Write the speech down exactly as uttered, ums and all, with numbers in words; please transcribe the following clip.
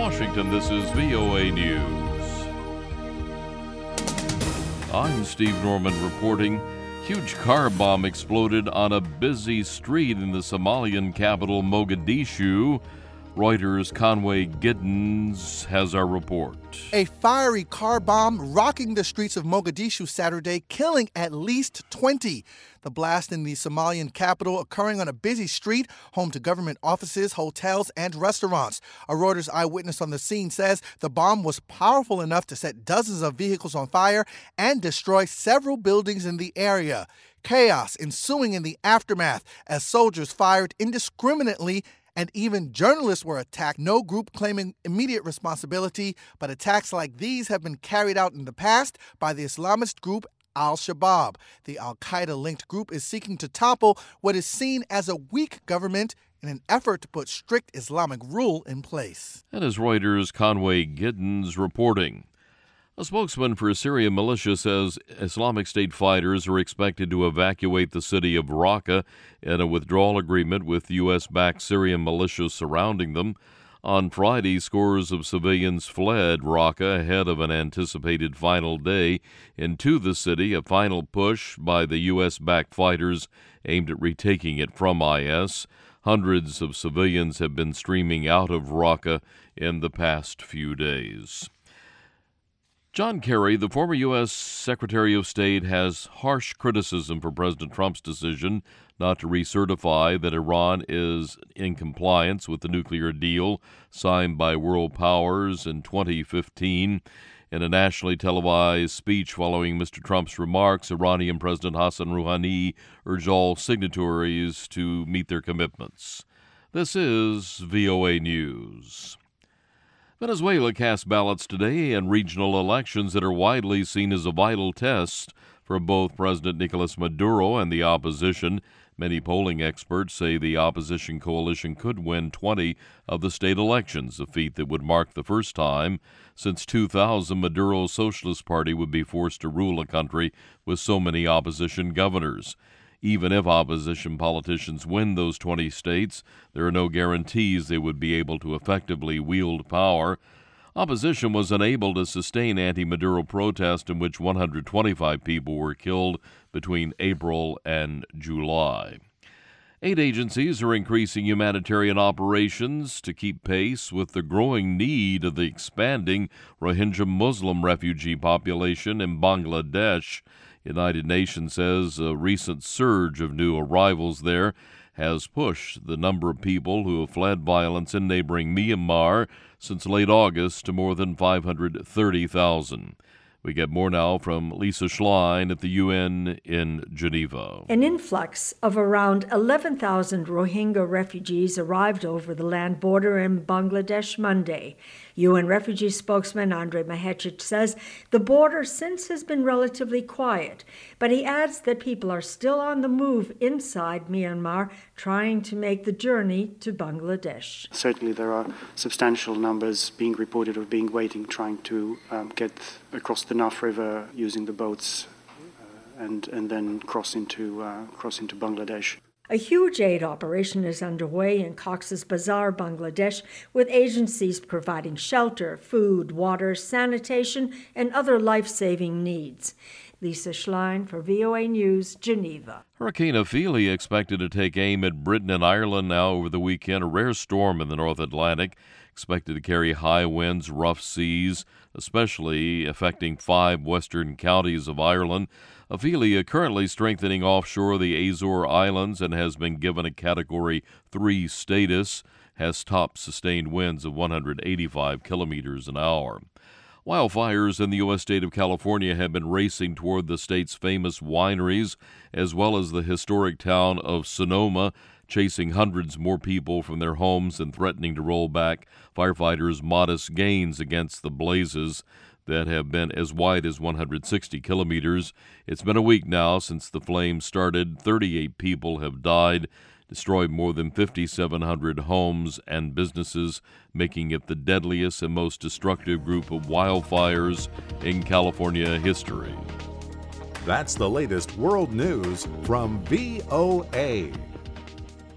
Washington, this is V O A News. I'm Steve Norman reporting. Huge car bomb exploded on a busy street in the Somalian capital, Mogadishu. Reuters' Conway Giddens has our report. A fiery car bomb rocking the streets of Mogadishu Saturday, killing at least twenty. The blast in the Somalian capital occurring on a busy street, home to government offices, hotels, and restaurants. A Reuters eyewitness on the scene says the bomb was powerful enough to set dozens of vehicles on fire and destroy several buildings in the area. Chaos ensuing in the aftermath as soldiers fired indiscriminately, and even journalists were attacked. No group claiming immediate responsibility, but attacks like these have been carried out in the past by the Islamist group Al-Shabaab. The Al-Qaeda-linked group is seeking to topple what is seen as a weak government in an effort to put strict Islamic rule in place. That is Reuters' Conway Giddens reporting. A spokesman for Syrian militia says Islamic State fighters are expected to evacuate the city of Raqqa in a withdrawal agreement with U S-backed Syrian militias surrounding them. On Friday, scores of civilians fled Raqqa ahead of an anticipated final day into the city, a final push by the U S-backed fighters aimed at retaking it from I S. Hundreds of civilians have been streaming out of Raqqa in the past few days. John Kerry, the former U S Secretary of State, has harsh criticism for President Trump's decision not to recertify that Iran is in compliance with the nuclear deal signed by world powers in twenty fifteen. In a nationally televised speech following Mister Trump's remarks, Iranian President Hassan Rouhani urged all signatories to meet their commitments. This is V O A News. Venezuela cast ballots today in regional elections that are widely seen as a vital test for both President Nicolas Maduro and the opposition. Many polling experts say the opposition coalition could win twenty of the state elections, a feat that would mark the first time since two thousand Maduro's Socialist Party would be forced to rule a country with so many opposition governors. Even if opposition politicians win those twenty states, there are no guarantees they would be able to effectively wield power. Opposition was unable to sustain anti-Maduro protest in which one hundred twenty-five people were killed between April and July. Aid agencies are increasing humanitarian operations to keep pace with the growing need of the expanding Rohingya Muslim refugee population in Bangladesh. United Nations says a recent surge of new arrivals there has pushed the number of people who have fled violence in neighboring Myanmar since late August to more than five hundred thirty thousand. We get more now from Lisa Schlein at the U N in Geneva. An influx of around eleven thousand Rohingya refugees arrived over the land border in Bangladesh Monday. U N refugee spokesman Andrei Mahecic says the border since has been relatively quiet, but he adds that people are still on the move inside Myanmar, trying to make the journey to Bangladesh. Certainly there are substantial numbers being reported of being waiting, trying to um, get across the Naf River using the boats uh, and, and then cross into, uh, cross into Bangladesh. A huge aid operation is underway in Cox's Bazar, Bangladesh, with agencies providing shelter, food, water, sanitation, and other life-saving needs. Lisa Schlein for V O A News, Geneva. Hurricane Ophelia expected to take aim at Britain and Ireland now over the weekend. A rare storm in the North Atlantic expected to carry high winds, rough seas, especially affecting five western counties of Ireland. Ophelia currently strengthening offshore the Azore Islands and has been given a Category three status, has top sustained winds of one hundred eighty-five kilometers an hour. Wildfires in the U S state of California have been racing toward the state's famous wineries, as well as the historic town of Sonoma, chasing hundreds more people from their homes and threatening to roll back firefighters' modest gains against the blazes that have been as wide as one hundred sixty kilometers. It's been a week now since the flames started. thirty-eight people have died, destroyed more than fifty-seven hundred homes and businesses, making it the deadliest and most destructive group of wildfires in California history. That's the latest world news from V O A.